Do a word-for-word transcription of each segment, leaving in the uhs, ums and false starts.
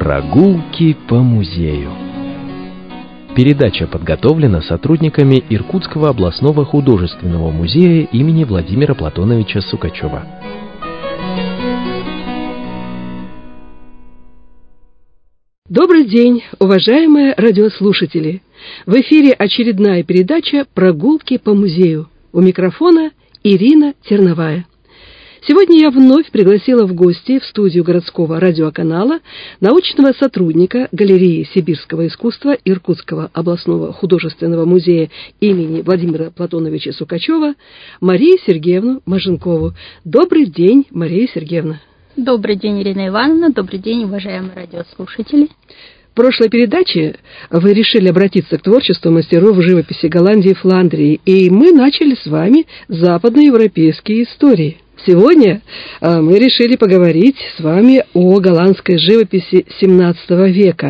Прогулки по музею. Передача подготовлена сотрудниками Иркутского областного художественного музея имени Владимира Платоновича Сукачева. Добрый день, уважаемые радиослушатели! В эфире очередная передача «Прогулки по музею». У микрофона Ирина Терновая. Сегодня я вновь пригласила в гости в студию городского радиоканала научного сотрудника галереи сибирского искусства Иркутского областного художественного музея имени Владимира Платоновича Сукачева Марию Сергеевну Маженкову. Добрый день, Мария Сергеевна. Добрый день, Ирина Ивановна. Добрый день, уважаемые радиослушатели. В прошлой передаче вы решили обратиться к творчеству мастеров живописи Голландии и Фландрии, и мы начали с вами западноевропейские истории. Сегодня мы решили поговорить с вами о голландской живописи семнадцатого века.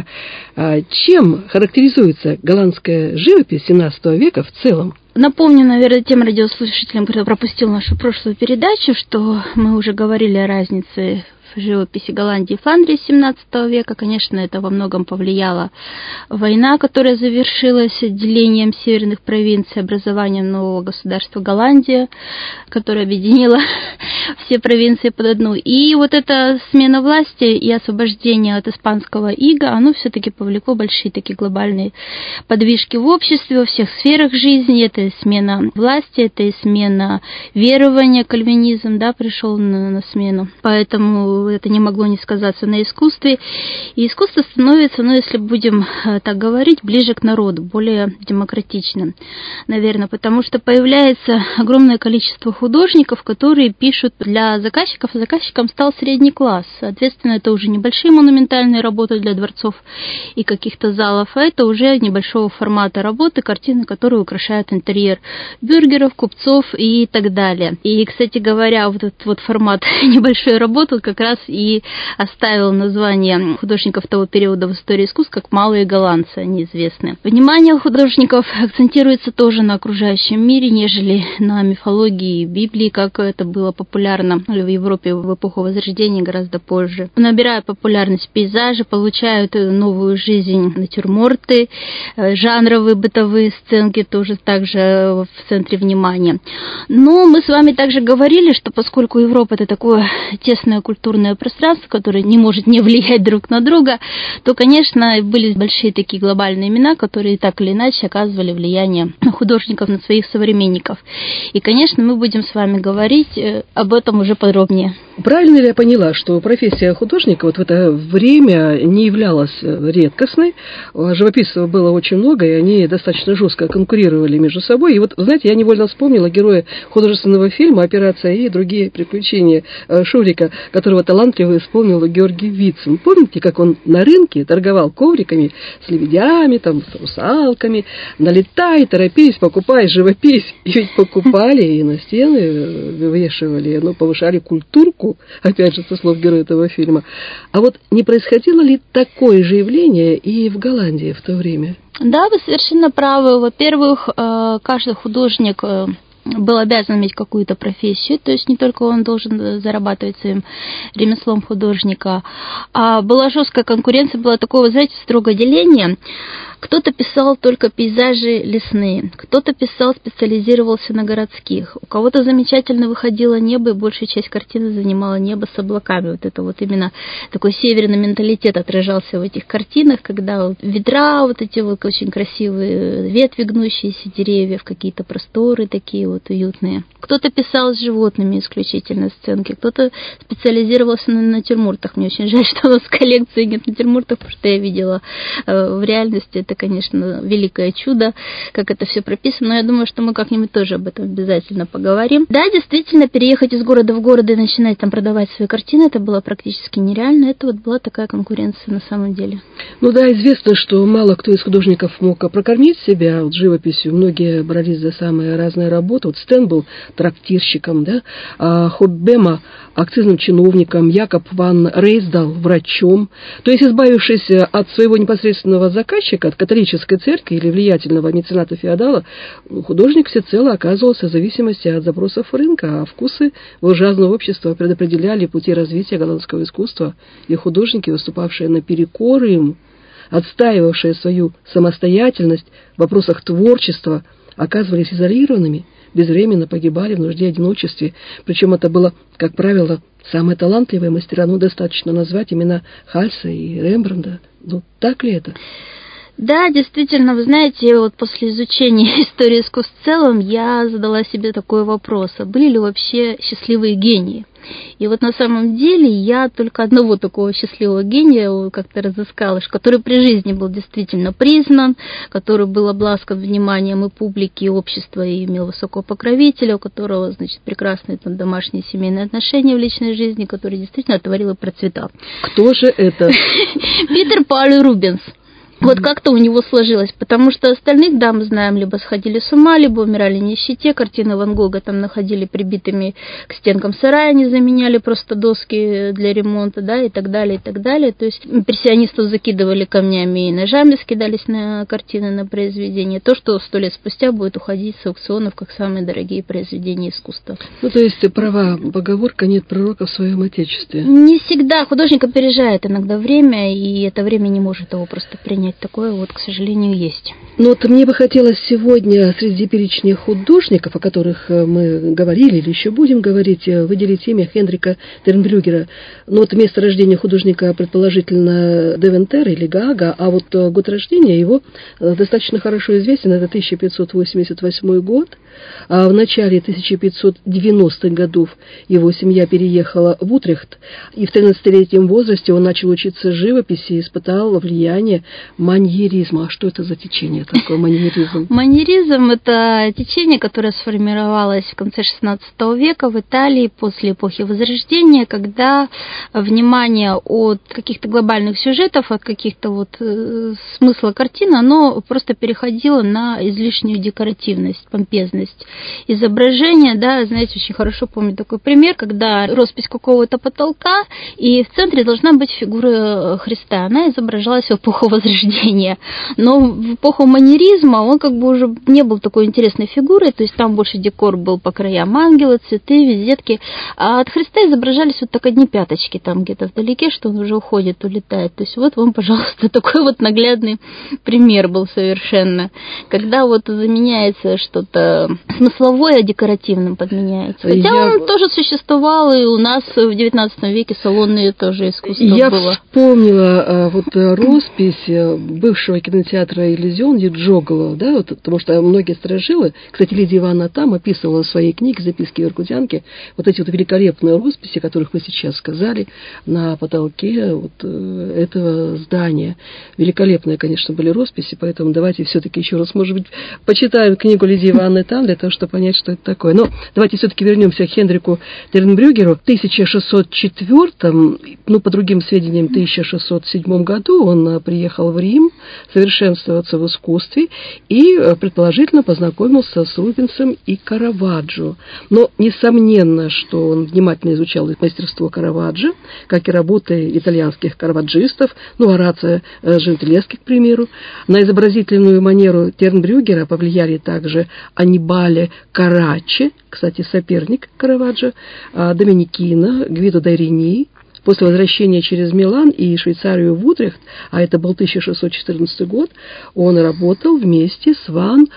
Чем характеризуется голландская живопись семнадцатого века в целом? Напомню, наверное, тем радиослушателям, кто пропустил нашу прошлую передачу, что мы уже говорили о разнице в живописи Голландии и Фландрии семнадцатого века. Конечно, это во многом повлияла война, которая завершилась делением северных провинций, образованием нового государства Голландия, которое объединило все провинции под одну. И вот эта смена власти и освобождение от испанского ига, оно все-таки повлекло большие такие глобальные подвижки в обществе, во всех сферах жизни. Это и смена власти, это и смена верования, кальвинизм, да, пришел на, на смену. Поэтому это не могло не сказаться на искусстве. И искусство становится, ну, если будем так говорить, ближе к народу, более демократичным, наверное, потому что появляется огромное количество художников, которые пишут для заказчиков, а заказчиком стал средний класс. Соответственно, это уже небольшие монументальные работы для дворцов и каких-то залов, а это уже небольшого формата работы, картины, которые украшают интерьер бюргеров, купцов и так далее. И, кстати говоря, вот этот вот формат небольшой работы как раз и оставил название художников того периода в истории искусств как «малые голландцы», они известны. Внимание художников акцентируется тоже на окружающем мире, нежели на мифологии и Библии, как это было популярно в Европе в эпоху Возрождения гораздо позже. Набирают популярность пейзажи, получают новую жизнь натюрморты, жанровые бытовые сценки тоже также в центре внимания. Но мы с вами также говорили, что поскольку Европа — это такое тесное культурное пространство, которое не может не влиять друг на друга, то, конечно, были большие такие глобальные имена, которые так или иначе оказывали влияние на художников, на своих современников. И, конечно, мы будем с вами говорить об этом уже подробнее. Правильно ли я поняла, что профессия художника вот в это время не являлась редкостной? Живописцев было очень много, и они достаточно жестко конкурировали между собой. И вот, знаете, я невольно вспомнила героя художественного фильма «Операция И» и другие приключения Шурика, которого талантливо исполнил Георгий Вицин. Помните, как он на рынке торговал ковриками с лебедями, там, с русалками? Налетай, торопись, покупай живопись. И ведь покупали, и на стены вывешивали, ну, повышали культурку, опять же, со слов героя этого фильма. А вот не происходило ли такое же явление и в Голландии в то время? Да, вы совершенно правы. Во-первых, каждый художник был обязан иметь какую-то профессию, то есть не только он должен зарабатывать своим ремеслом художника, а была жесткая конкуренция, было такое, знаете, строгое деление. Кто-то писал только пейзажи лесные, кто-то писал, специализировался на городских, у кого-то замечательно выходило небо, и большая часть картины занимала небо с облаками. Вот это вот именно такой северный менталитет отражался в этих картинах, когда вот ветра, вот эти вот очень красивые ветви гнущиеся деревьев, какие-то просторы такие вот уютные. Кто-то писал с животными исключительно сценки, кто-то специализировался на натюрмортах. Мне очень жаль, что у нас в коллекции нет натюрмортов, потому что я видела в реальности. Это, конечно, великое чудо, как это все прописано, но я думаю, что мы как-нибудь тоже об этом обязательно поговорим. Да, действительно, переехать из города в город и начинать там продавать свои картины, это было практически нереально, это вот была такая конкуренция на самом деле. Ну да, известно, что мало кто из художников мог прокормить себя вот живописью, многие брались за самые разные работы. Вот Стен был трактирщиком, да, а Хоббема акцизным чиновником, Якоб ван Рейсдал врачом. То есть, избавившись от своего непосредственного заказчика, от католической церкви или влиятельного мецената-феодала, художник всецело оказывался в зависимости от запросов рынка, а вкусы буржуазного общества предопределяли пути развития голландского искусства, и художники, выступавшие наперекор им, отстаивавшие свою самостоятельность в вопросах творчества, оказывались изолированными, безвременно погибали в нужде и одиночестве. Причем это было, как правило, самые талантливые мастера. Ну, достаточно назвать имена Хальса и Рембрандта. Ну, так ли это? Да, действительно, вы знаете, вот после изучения истории искусств в целом я задала себе такой вопрос, а были ли вообще счастливые гении? И вот на самом деле я только одного такого счастливого гения как-то разыскала, который при жизни был действительно признан, который был обласкан вниманием и публики, и общества, и имел высокого покровителя, у которого, значит, прекрасные там домашние семейные отношения в личной жизни, который действительно творил и процветал. Кто же это? Питер Паль Рубенс. Вот как-то у него сложилось, потому что остальных, да, мы знаем, либо сходили с ума, либо умирали в нищете, картины Ван Гога там находили прибитыми к стенкам сарая, не заменяли просто доски для ремонта, да, и так далее, и так далее. То есть импрессионистов закидывали камнями и ножами, скидались на картины, на произведения. То, что сто лет спустя будет уходить с аукционов как самые дорогие произведения искусства. Ну, то есть права поговорка «нет пророка в своем отечестве». Не всегда. Художник опережает иногда время, и это время не может его просто принять. Такое вот, к сожалению, есть. Ну вот мне бы хотелось сегодня среди перечня художников, о которых мы говорили или еще будем говорить, выделить имя Хендрика Тернбрюгера. Ну вот место рождения художника предположительно Девентер или Гаага, а вот год рождения его достаточно хорошо известен, это тысяча пятьсот восемьдесят восьмой год. А в начале тысяча пятьсот девяностых годов его семья переехала в Утрехт, и в тринадцатилетнем возрасте он начал учиться живописи и испытал влияние маньеризма. А что это за течение такое, маньеризм? Маньеризм – это течение, которое сформировалось в конце шестнадцатого века в Италии после эпохи Возрождения, когда внимание от каких-то глобальных сюжетов, от каких-то вот э, смысла картины, оно просто переходило на излишнюю декоративность, помпезность. Изображение, да, знаете, очень хорошо помню такой пример, когда роспись какого-то потолка, и в центре должна быть фигура Христа. Она изображалась в эпоху Возрождения. Но в эпоху маньеризма он как бы уже не был такой интересной фигурой, то есть там больше декор был по краям ангелы, цветы, визитки, а от Христа изображались вот так одни пяточки там где-то вдалеке, что он уже уходит, улетает. То есть вот вам, пожалуйста, такой вот наглядный пример был совершенно. Когда вот заменяется что-то смысловое, декоративным подменяется. Хотя я... он тоже существовал, и у нас в девятнадцатом веке салонные тоже искусство я было. Я вспомнила вот роспись бывшего кинотеатра «Элизион» Джоголо, да, вот, потому что многие сторожилы, кстати, Лидия Ивановна там описывала в своей книге «Записки воркутянки» вот эти вот великолепные росписи, о которых вы сейчас сказали, на потолке вот этого здания. Великолепные, конечно, были росписи, поэтому давайте все-таки еще раз, может быть, почитаем книгу Лидии Ивановны там, для того, чтобы понять, что это такое. Но давайте все-таки вернемся к Хенрику Тернбрюгеру. В тысяча шестьсот четвёртом, ну, по другим сведениям, в тысяча шестьсот седьмом году он приехал в Рим совершенствоваться в искусстве и, предположительно, познакомился с Рубенсом и Караваджо. Но несомненно, что он внимательно изучал мастерство Караваджо, как и работы итальянских караваджистов, ну, Орацио Джентилески, к примеру. На изобразительную манеру Тернбрюгера повлияли также Аннибале Караччи, кстати, соперник Караваджо, Доминикино, Гвидо да Рени. После возвращения через Милан и Швейцарию в Утрехт, а это был тысяча шестьсот четырнадцатый год, он работал вместе с Ван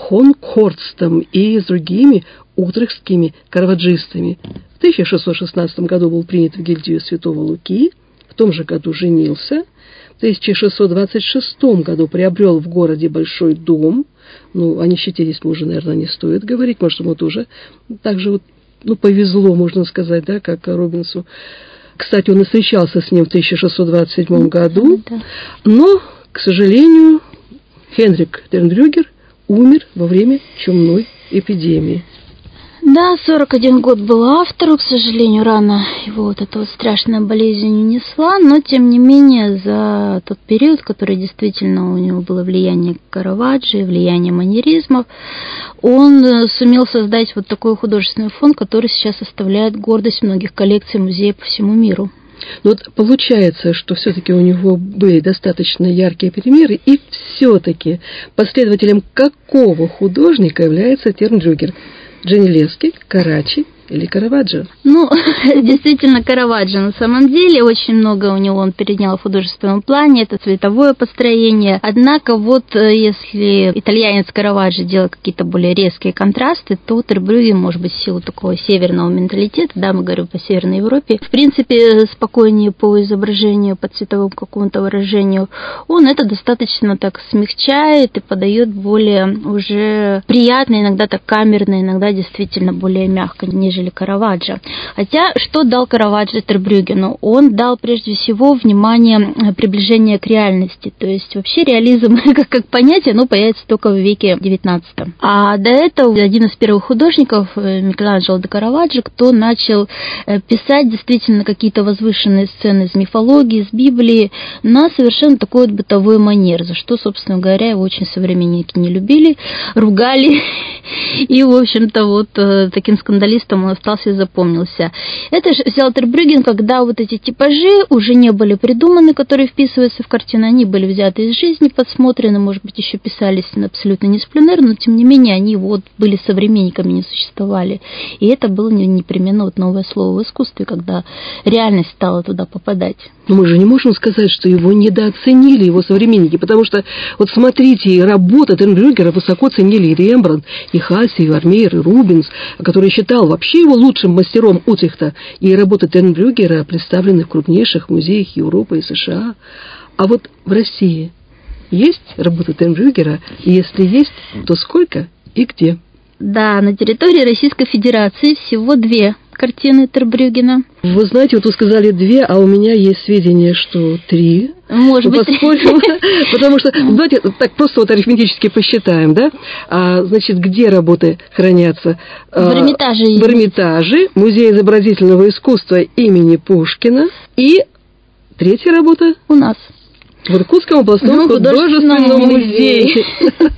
Хонхорстом и с другими утрехтскими караваджистами. В тысяча шестьсот шестнадцатом году был принят в гильдию Святого Луки, в том же году женился, в тысяча шестьсот двадцать шестом году приобрел в городе большой дом. Ну, о нищете здесь уже, наверное, не стоит говорить, может, ему тоже так же вот, ну, повезло, можно сказать, да, как Рубенсу. Кстати, он и встречался с ним в тысяча шестьсот двадцать седьмом году, но, к сожалению, Хенрик Тернбрюгер умер во время чумной эпидемии. Да, сорок один год был автору, к сожалению, рано его вот эта вот страшная болезнь унесла, но, тем не менее, за тот период, который действительно у него было влияние Караваджо, влияние маньеризмов, он сумел создать вот такой художественный фонд, который сейчас составляет гордость многих коллекций музеев по всему миру. Но вот получается, что все-таки у него были достаточно яркие примеры, и все-таки последователем какого художника является Тернбрюгер? Джанилевский, Карачи или Караваджо? Ну, действительно, Караваджо на самом деле. Очень много у него он перенял в художественном плане. Это цветовое построение. Однако вот если итальянец Караваджо делал какие-то более резкие контрасты, то Тернбрюгер, может быть, в силу такого северного менталитета, да, мы говорим по Северной Европе, в принципе, спокойнее по изображению, по цветовому какому-то выражению, он это достаточно так смягчает и подает более уже приятно, иногда так камерно, иногда действительно более мягко, нежели Караваджо. Хотя, что дал Караваджо Тернбрюгену? Он дал, прежде всего, внимание приближения к реальности. То есть, вообще, реализм как, как понятие, оно появится только в веке девятнадцатом. А до этого один из первых художников, Микеланджело де Караваджо, кто начал писать действительно какие-то возвышенные сцены из мифологии, из Библии на совершенно такой вот бытовой манер, за что, собственно говоря, его очень современники не любили, ругали. И, в общем-то, вот таким скандалистом он остался и запомнился. Это же взял Тернбрюгер, когда вот эти типажи уже не были придуманы, которые вписываются в картину, они были взяты из жизни, подсмотрены, может быть, еще писались абсолютно не с пленэр, но, тем не менее, они вот были современниками, не существовали. И это было непременно вот новое слово в искусстве, когда реальность стала туда попадать. Но мы же не можем сказать, что его недооценили его современники, потому что, вот смотрите, работы Тернбрюгера высоко ценили и Рембрандт, и Хальси, и Вермеер, и Рубенс, который считал вообще его лучшим мастером Утрехта, и работы Тернбрюгера представлены в крупнейших музеях Европы и США. А вот в России есть работы Тернбрюгера, и если есть, то сколько и где? Да, на территории Российской Федерации всего две картины Тернбрюгера. Вы знаете, вот вы сказали две, а у меня есть сведения, что три. Может быть. Потому что, давайте так просто вот арифметически посчитаем, да? А, значит, где работы хранятся? В Эрмитаже. В Эрмитаже, Музей изобразительного искусства имени Пушкина. И третья работа? У нас. В Иркутском областном ну, художественном музее.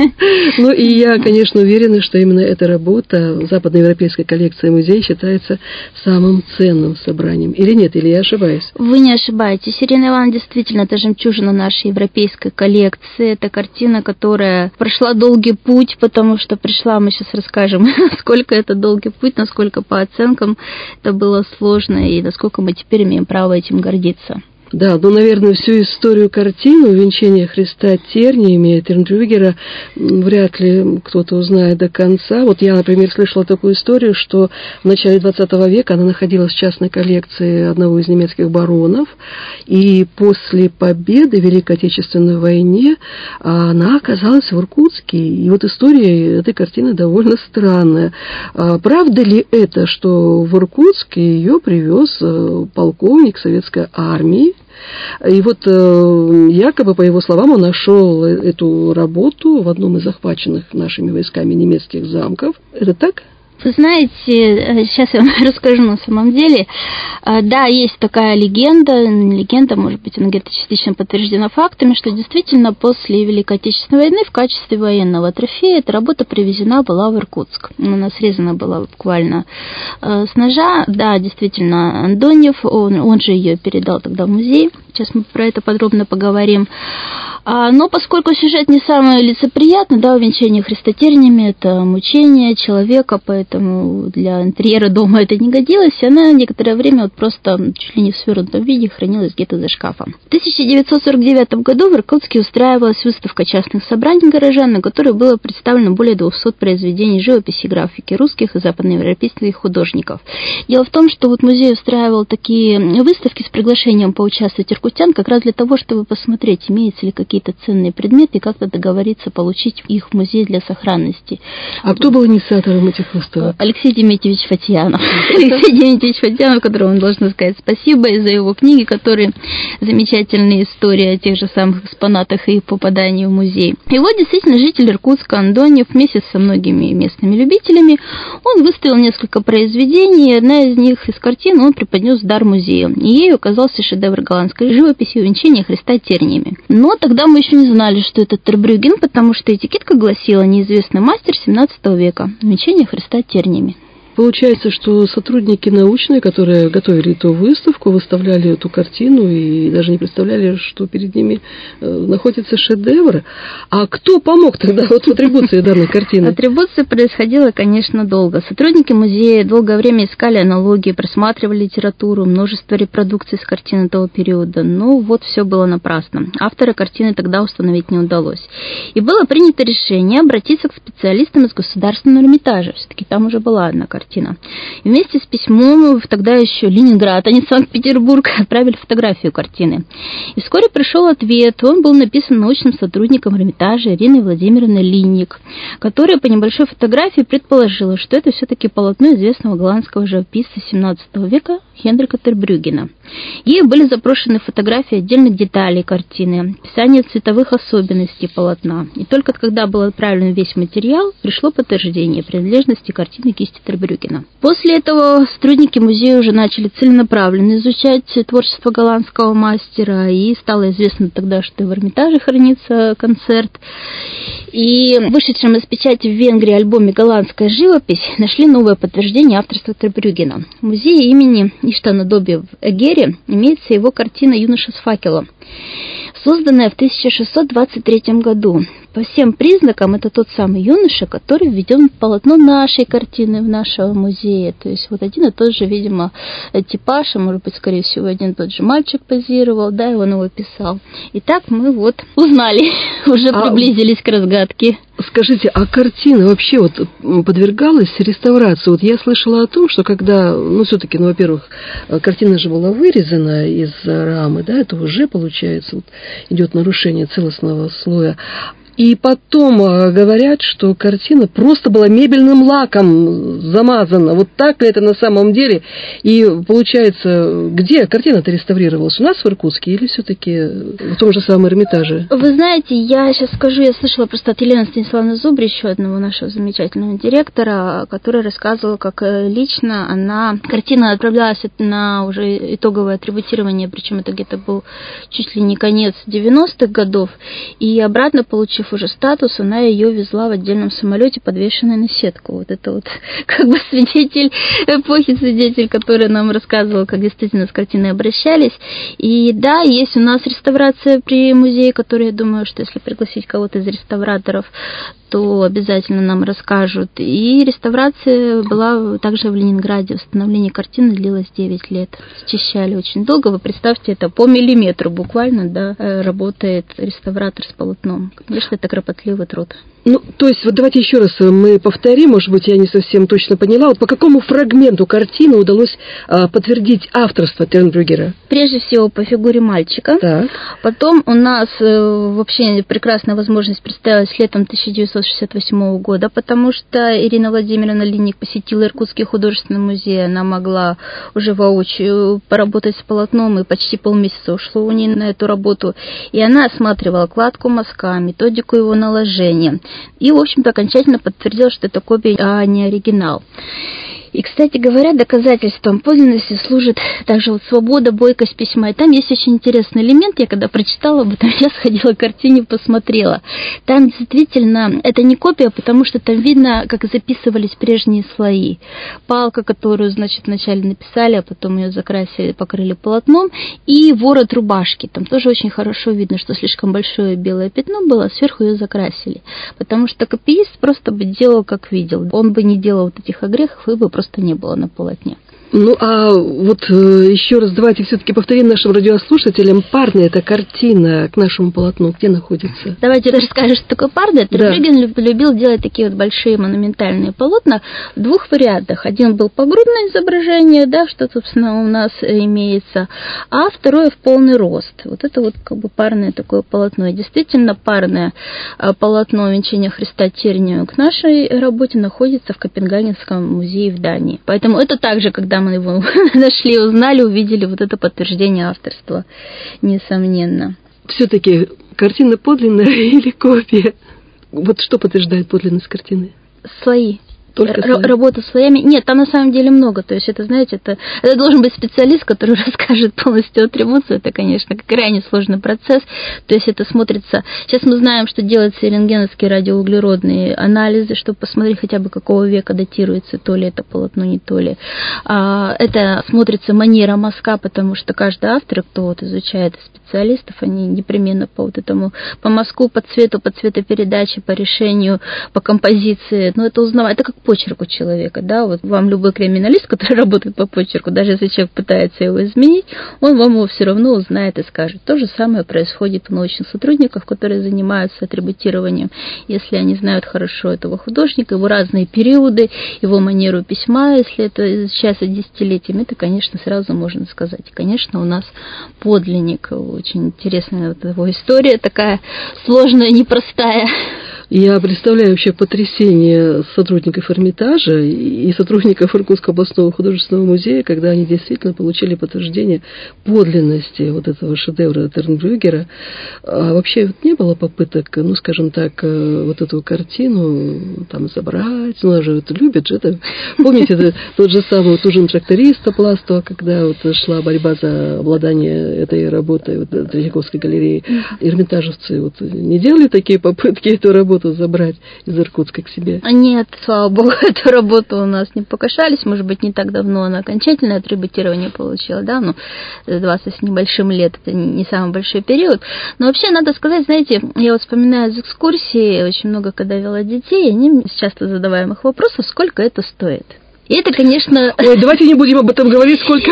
Ну и я, конечно, уверена, что именно эта работа западноевропейской коллекции музея считается самым ценным собранием. Или нет, или я ошибаюсь? Вы не ошибаетесь. Ирина Ивановна, действительно, это жемчужина нашей европейской коллекции. Это картина, которая прошла долгий путь, потому что пришла, мы сейчас расскажем, сколько это долгий путь, насколько по оценкам это было сложно и насколько мы теперь имеем право этим гордиться. Да, ну, наверное, всю историю картины «Увенчание Христа терниями» Тернбрюгера вряд ли кто-то узнает до конца. Вот я, например, слышала такую историю, что в начале двадцатого века она находилась в частной коллекции одного из немецких баронов, и после победы в Великой Отечественной войне она оказалась в Иркутске. И вот история этой картины довольно странная. Правда ли это, что в Иркутске ее привез полковник советской армии? И вот якобы, по его словам, он нашел эту работу в одном из захваченных нашими войсками немецких замков. Это так? Вы знаете, сейчас я вам расскажу на самом деле. Да, есть такая легенда, легенда, может быть, она где-то частично подтверждена фактами, что действительно после Великой Отечественной войны в качестве военного трофея эта работа привезена была в Иркутск. Она срезана была буквально с ножа. Да, действительно, Андонев, он, он же ее передал тогда в музей. Сейчас мы про это подробно поговорим. Но поскольку сюжет не самый лицеприятный, да, увенчание Христа терниями, это мучение человека, поэтому для интерьера дома это не годилось, она некоторое время вот просто чуть ли не в свернутом виде хранилась где-то за шкафом. В тысяча девятьсот сорок девятом году в Иркутске устраивалась выставка частных собраний горожан, на которой было представлено более двухсот произведений живописи и графики русских и западноевропейских художников. Дело в том, что вот музей устраивал такие выставки с приглашением поучаствовать иркутян как раз для того, чтобы посмотреть, имеются ли какие какие-то ценные предметы и как-то договориться получить их в музей для сохранности. А кто был инициатором этих выставок? Алексей Дементьевич Фатьянов. Алексей Дементьевич Фатьянов, которому должна сказать спасибо и за его книги, которые замечательные истории о тех же самых экспонатах и их попадании в музей. И вот действительно житель Иркутска Андонев вместе со многими местными любителями, он выставил несколько произведений, и одна из них, из картин, он преподнес в дар музею. И ею оказался шедевр голландской живописи «Увенчание Христа терниями». Но тогда мы еще не знали, что это Тербрюгген, потому что этикетка гласила «Неизвестный мастер семнадцатого века. Увенчание Христа терниями». Получается, что сотрудники научные, которые готовили эту выставку, выставляли эту картину и даже не представляли, что перед ними находится шедевр. А кто помог тогда вот в атрибуции данной картины? Атрибуция происходила, конечно, долго. Сотрудники музея долгое время искали аналогии, просматривали литературу, множество репродукций с картины того периода. Но вот все было напрасно. Автора картины тогда установить не удалось. И было принято решение обратиться к специалистам из Государственного Эрмитажа. Все-таки там уже была одна картина. И вместе с письмом в тогда еще Ленинград, а не Санкт-Петербург, отправили фотографию картины. И вскоре пришел ответ. Он был написан научным сотрудником Эрмитажа Ириной Владимировной Линник, которая по небольшой фотографии предположила, что это все-таки полотно известного голландского живописца семнадцатого века Хендрика Тербрюггена. Ей были запрошены фотографии отдельных деталей картины, описание цветовых особенностей полотна. И только когда был отправлен весь материал, пришло подтверждение принадлежности картины кисти Тербрюггена. После этого сотрудники музея уже начали целенаправленно изучать творчество голландского мастера, и стало известно тогда, что в Эрмитаже хранится концерт. И в вышедшем из печати в Венгрии альбоме «Голландская живопись» нашли новое подтверждение авторства Тербрюггена. В музее имени Иштвана Доби в Эгере имеется его картина «Юноша с факелом», созданная в тысяча шестьсот двадцать третьем году. По всем признакам это тот самый юноша, который введен в полотно нашей картины, в нашего музея. То есть вот один и тот же, видимо, типаж, а может быть, скорее всего, один и тот же мальчик позировал, да, и он его писал. И так мы вот узнали, уже а приблизились к разгадке. Скажите, а картина вообще вот подвергалась реставрации? Вот я слышала о том, что когда, ну, все-таки, ну, во-первых, картина же была вырезана из рамы, да, это уже, получается, вот идет нарушение целостного слоя. И потом говорят, что картина просто была мебельным лаком замазана. Вот так ли это на самом деле? И получается, где картина-то реставрировалась? У нас в Иркутске или все-таки в том же самом Эрмитаже? Вы знаете, я сейчас скажу, я слышала просто от Елены Станиславовны Зубри, еще одного нашего замечательного директора, который рассказывал, как лично она... Картина отправлялась на уже итоговое атрибутирование, причем это где-то был чуть ли не конец девяностых годов, и обратно получив уже статус, она ее везла в отдельном самолете, подвешенной на сетку. Вот это вот как бы свидетель эпохи, свидетель, который нам рассказывал, как действительно с картиной обращались. И да, есть у нас реставрация при музее, которая, я думаю, что если пригласить кого-то из реставраторов, то обязательно нам расскажут. И реставрация была также в Ленинграде. Восстановление картины длилось девять лет. Счищали очень долго. Вы представьте, это по миллиметру буквально, да, работает реставратор с полотном. Конечно, это кропотливый труд. Ну, то есть, вот давайте еще раз мы повторим, может быть, я не совсем точно поняла, вот по какому фрагменту картины удалось а, подтвердить авторство Тербрюггена? Прежде всего, по фигуре мальчика. Так. Потом у нас э, вообще прекрасная возможность представилась летом тысяча девятьсот шестьдесят восьмого года, потому что Ирина Владимировна Линник посетила Иркутский художественный музей, она могла уже воочию поработать с полотном, и почти полмесяца ушло у нее на эту работу, и она осматривала кладку мазка, методику его наложения. И, в общем-то, окончательно подтвердил, что это копия, а не оригинал. И, кстати говоря, доказательством подлинности служит также вот свобода, бойкость письма. И там есть очень интересный элемент. Я когда прочитала об этом, я сходила к картине, посмотрела. Там действительно, это не копия, потому что там видно, как записывались прежние слои. Палка, которую, значит, вначале написали, а потом ее закрасили, покрыли полотном. И ворот рубашки. Там тоже очень хорошо видно, что слишком большое белое пятно было, а сверху ее закрасили. Потому что копиист просто бы делал, как видел. Он бы не делал вот этих огрехов, и бы просто не было на полотне. Ну, а вот э, еще раз давайте все-таки повторим нашим радиослушателям, парная эта картина к нашему полотну где находится? Давайте расскажем, что такое парная. Тербрюгген да. любил делать такие вот большие монументальные полотна в двух вариантах. Один был погрудное изображение, да, что, собственно, у нас имеется, а второе в полный рост. Вот это вот как бы парное такое полотно. И действительно, парное полотно венчания Христа тернию к нашей работе находится в Копенгагенском музее в Дании. Поэтому это также, когда мы его нашли, узнали, увидели вот это подтверждение авторства, несомненно. Все-таки картина подлинная или копия? Вот что подтверждает подлинность картины? Слои. Только Р- работа слоями. Нет, там на самом деле много. То есть это, знаете, это, это должен быть специалист, который расскажет полностью атрибуцию. Это, конечно, крайне сложный процесс. То есть это смотрится... Сейчас мы знаем, что делаются рентгеновские радиоуглеродные анализы, чтобы посмотреть хотя бы какого века датируется, то ли это полотно, не то ли. А, это смотрится манера мазка, потому что каждый автор, кто вот изучает специалистов, они непременно по вот этому, по мазку, по цвету, по цветопередаче, по решению, по композиции. Ну, это узнавать. Это как почерк у человека, да, вот вам любой криминалист, который работает по почерку, даже если человек пытается его изменить, он вам его все равно узнает и скажет. То же самое происходит у научных сотрудников, которые занимаются атрибутированием. Если они знают хорошо этого художника, его разные периоды, его манеру письма, если это изучается десятилетиями, это, конечно, сразу можно сказать. Конечно, у нас подлинник, очень интересная вот его история, такая сложная, непростая. Я представляю вообще потрясение сотрудников Эрмитажа и сотрудников Иркутского областного художественного музея, когда они действительно получили подтверждение подлинности вот этого шедевра Тернбрюгера. А вообще вот не было попыток, ну, скажем так, вот эту картину там забрать, ну, она же это любит же, это, помните, это тот же самый вот ужин тракториста Пластова, когда вот шла борьба за обладание этой работой вот, Третьяковской галереи. Эрмитажевцы вот не делали такие попытки эту работу забрать из Иркутска к себе? Нет, слава богу, эту работу у нас не покушались. Может быть, не так давно она окончательное атрибутирование получила, да, ну, двадцать с небольшим лет, это не самый большой период. Но вообще, надо сказать, знаете, я вот вспоминаю из экскурсии, очень много, когда вела детей, они с часто задаваемых вопросов, сколько это стоит. И это, конечно... Ой, давайте не будем об этом говорить, сколько...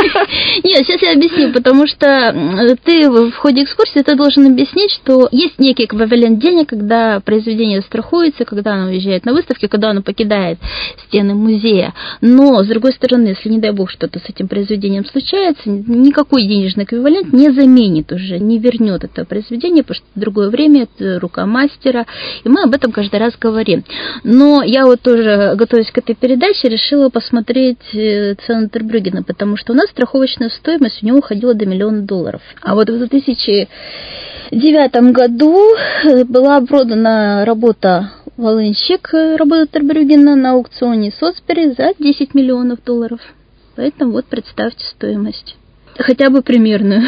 Нет, сейчас я объясню, потому что ты в ходе экскурсии ты должен объяснить, что есть некий эквивалент денег, когда произведение страхуется, когда оно уезжает на выставки, когда оно покидает стены музея. Но, с другой стороны, если, не дай бог, что-то с этим произведением случается, никакой денежный эквивалент не заменит уже, не вернет это произведение, потому что в другое время это рука мастера, и мы об этом каждый раз говорим. Но я вот тоже, готовясь к этой передаче, решила решила посмотреть цену Тербрюггена, потому что у нас страховочная стоимость у него уходила до миллиона долларов. А вот в две тысячи девятом году была продана работа «Волынщик», работа Тербрюггена на аукционе Соцбери за десять миллионов долларов. Поэтому вот представьте стоимость. Хотя бы примерную.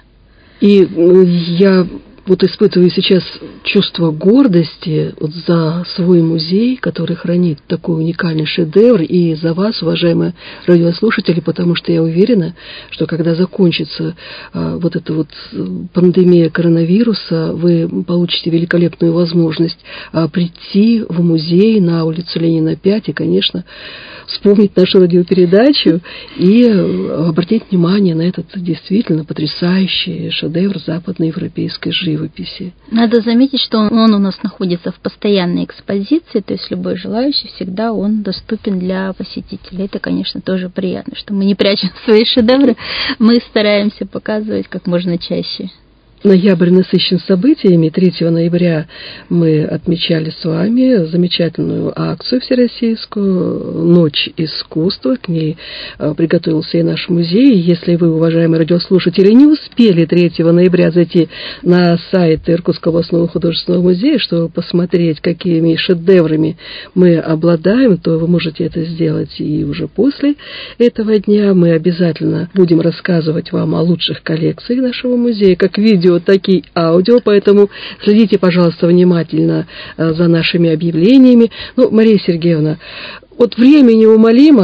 И я... вот испытываю сейчас чувство гордости вот за свой музей, который хранит такой уникальный шедевр, и за вас, уважаемые радиослушатели, потому что я уверена, что когда закончится а, вот эта вот пандемия коронавируса, вы получите великолепную возможность а, прийти в музей на улицу Ленина пять и, конечно, вспомнить нашу радиопередачу и обратить внимание на этот действительно потрясающий шедевр западноевропейской жизни. Живописи. Надо заметить, что он, он у нас находится в постоянной экспозиции, то есть любой желающий всегда он доступен для посетителей. Это, конечно, тоже приятно, что мы не прячем свои шедевры, мы стараемся показывать как можно чаще. Ноябрь насыщен событиями. третьего ноября мы отмечали с вами замечательную акцию всероссийскую «Ночь искусства». К ней приготовился и наш музей. Если вы, уважаемые радиослушатели, не успели третьего ноября зайти на сайт Иркутского областного художественного музея, чтобы посмотреть, какими шедеврами мы обладаем, то вы можете это сделать и уже после этого дня. Мы обязательно будем рассказывать вам о лучших коллекциях нашего музея, как видео, так и аудио, поэтому следите, пожалуйста, внимательно за нашими объявлениями. Ну, Мария Сергеевна, вот время неумолимо,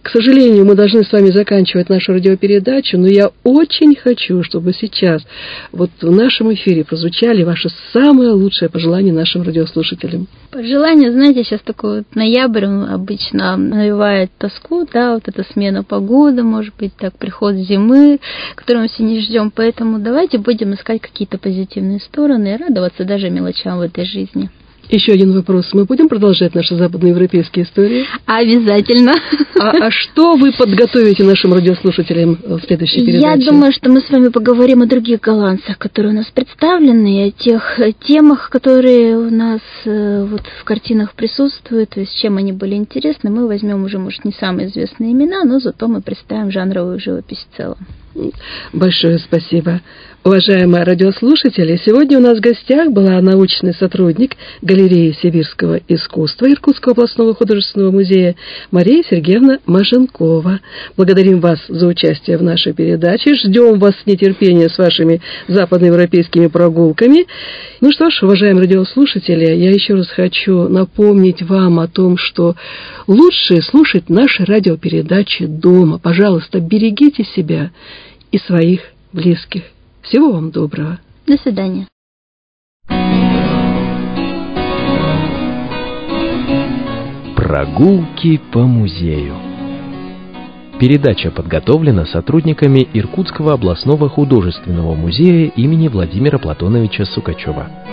К сожалению, мы должны с вами заканчивать нашу радиопередачу, но я очень хочу, чтобы сейчас вот в нашем эфире прозвучали ваши самые лучшие пожелания нашим радиослушателям. Пожелания, знаете, сейчас такой вот ноябрь, он обычно навевает тоску, да, вот эта смена погоды, может быть, так, приход зимы, которую мы все не ждем, поэтому давайте будем искать какие-то позитивные стороны и радоваться даже мелочам в этой жизни. Еще один вопрос. Мы будем продолжать наши западноевропейские истории? Обязательно. А, а что вы подготовите нашим радиослушателям в следующей передаче? Я думаю, что мы с вами поговорим о других голландцах, которые у нас представлены, о тех темах, которые у нас вот в картинах присутствуют, то есть чем они были интересны. Мы возьмем уже, может, не самые известные имена, но зато мы представим жанровую живопись в целом. Большое спасибо. Уважаемые радиослушатели, сегодня у нас в гостях была научный сотрудник галереи сибирского искусства Иркутского областного художественного музея Мария Сергеевна Маженкова. Благодарим вас за участие в нашей передаче. Ждем вас с нетерпением с вашими западноевропейскими прогулками. Ну что ж, уважаемые радиослушатели, я еще раз хочу напомнить вам о том, что лучше слушать наши радиопередачи дома. Пожалуйста, берегите себя и своих близких. Всего вам доброго. До свидания. Прогулки по музею. Передача подготовлена сотрудниками Иркутского областного художественного музея имени Владимира Платоновича Сукачева.